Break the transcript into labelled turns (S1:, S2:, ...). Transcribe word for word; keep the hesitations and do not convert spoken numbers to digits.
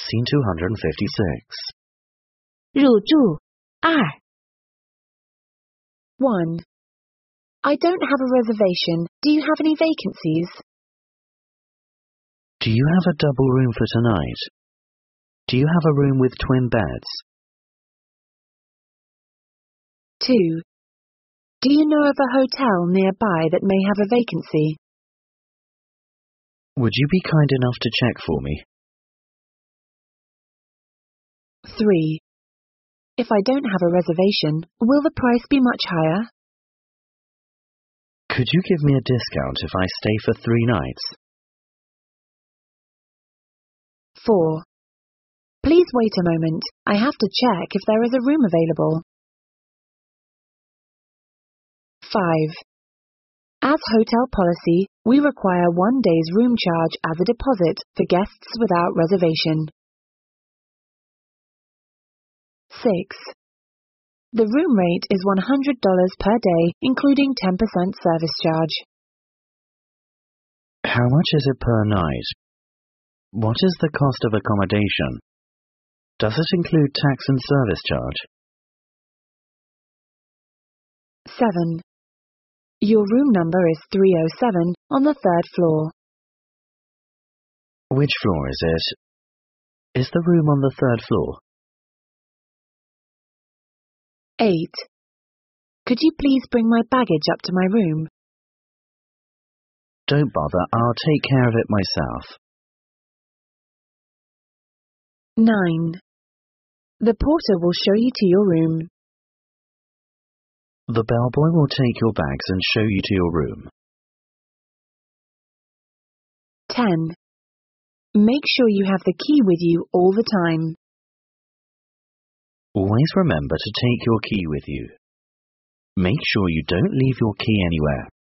S1: sixteen two hundred fifty-six.
S2: 入住二
S3: one. I don't have a reservation. Do you have any vacancies?
S1: Do you have a double room for tonight? Do you have a room with twin beds?
S3: two. Do you know of a hotel nearby that may have a vacancy?
S1: Would you be kind enough to check for me?
S3: three. If I don't have a reservation, will the price be much higher?
S1: Could you give me a discount if I stay for three nights?
S3: four. Please wait a moment. I have to check if there is a room available. five. As hotel policy, we require one day's room charge as a deposit for guests without reservation. six. The room rate is one hundred dollars per day, including ten percent service charge.
S1: How much is it per night? What is the cost of accommodation? Does it include tax and service charge?
S3: seven. Your room number is three oh seven on the third floor.
S1: Which floor is it? Is the room on the third floor?
S3: eight. Could you please bring my baggage up to my room?
S1: Don't bother, I'll take care of it myself.
S3: nine. The porter will show you to your room.
S1: The bellboy will take your bags and show you to your room.
S3: ten. Make sure you have the key with you all the time.
S1: Always remember to take your key with you. Make sure you don't leave your key anywhere.